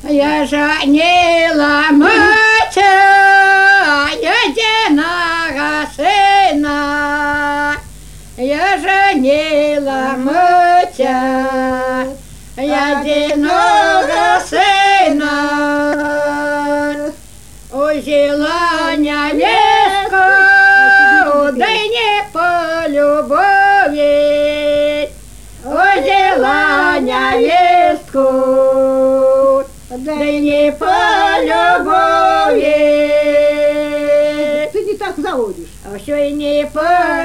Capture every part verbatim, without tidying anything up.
Я женила мача единого сына. Я женила мача единого сына. Узела невестку, да не по любови. Узела невестку, да не по любови. Ты не так заводишь. Все и не по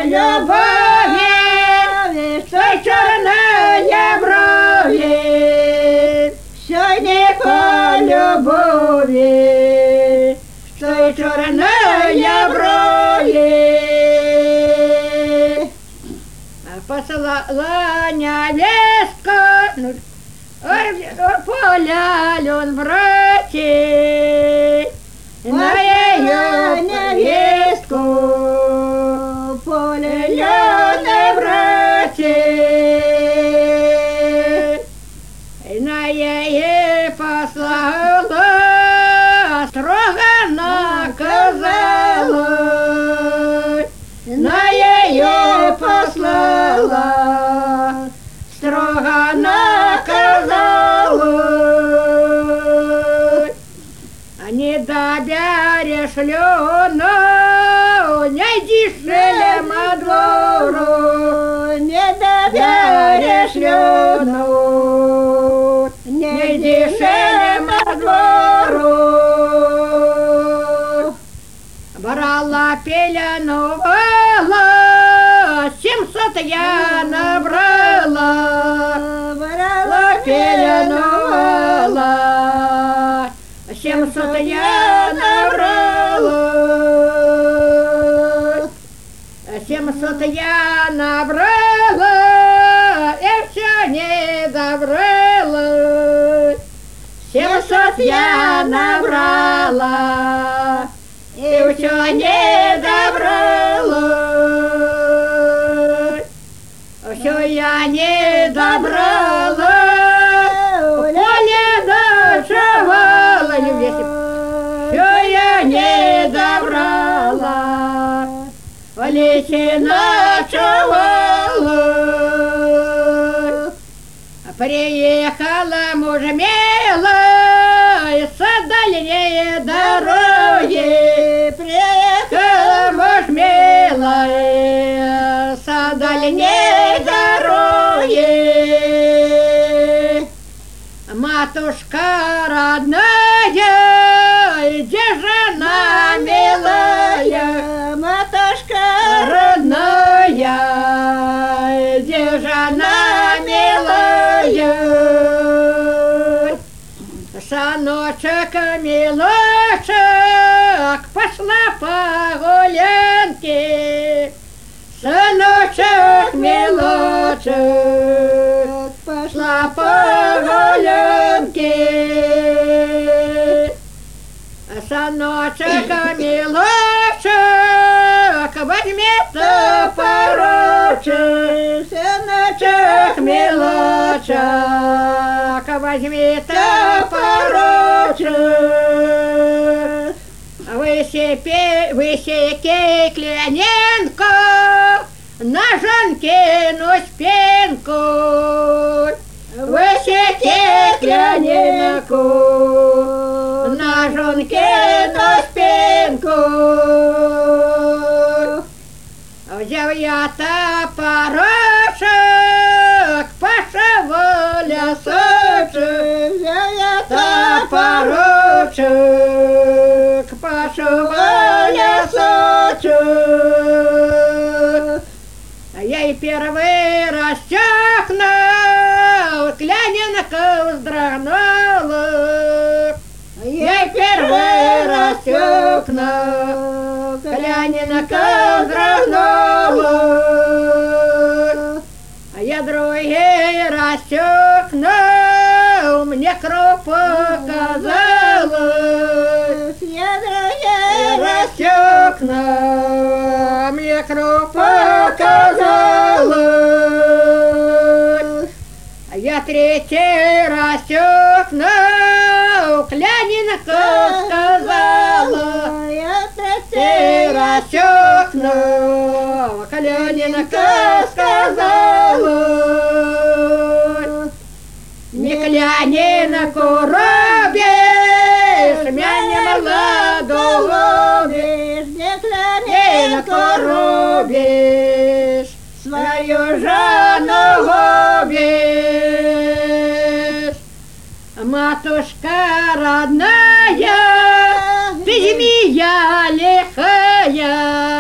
любови, что черная брови. Все не по любови, что черная брови. Послала невестку, поля лен братья, на ее невестку поле лен братья, на ее послала, строго наказала, на ее послала, строго наказала. Не доберешь лену, не дишелем от двору, не доберешь лену, не дишелем от двору. Брала пелену вала, семьсот я набрала, брала пелену вала, семьсот я набрала, семьсот я набрала, и все не добрала. Семьсот я набрала, и все не добрала. Все я не добрала, поле ночевала, все я не добрала, в лесе ночевала. Приехала муж милый с дальней дороги, приехала муж милый с дальней дороги. Матушка родная, где жена милая, матушка родная, где жена милая. Саночек милочек пошла по гулянке, саночек милочек пошла по гулянке. Саночек милочек возьми топорочек, саночек милочек возьми топорочек. Высеки, высеки Кляненко на Жанкину спинку, высеки Кляненко на Жанкину спинку. Взяв я топорочек, пошел в лесочек, взяв я топорочек, пошел в лесочек. Я и первый раз чахнул, Кляненко вздрогнула. Я и первый раз чахнул, Кляненко вздрогнула. А я другой раз чахнул, мне кровь показалась. Я другой раз чахнул, мне кровь показалась. А я третий разок на Уклянинка сказала. Я Третий разок на Уклянинка сказала. Не кляни коробишь, меня не молодого, не не кляни коробишь, свою жену губишь. Матушка родная, ты змея лихая,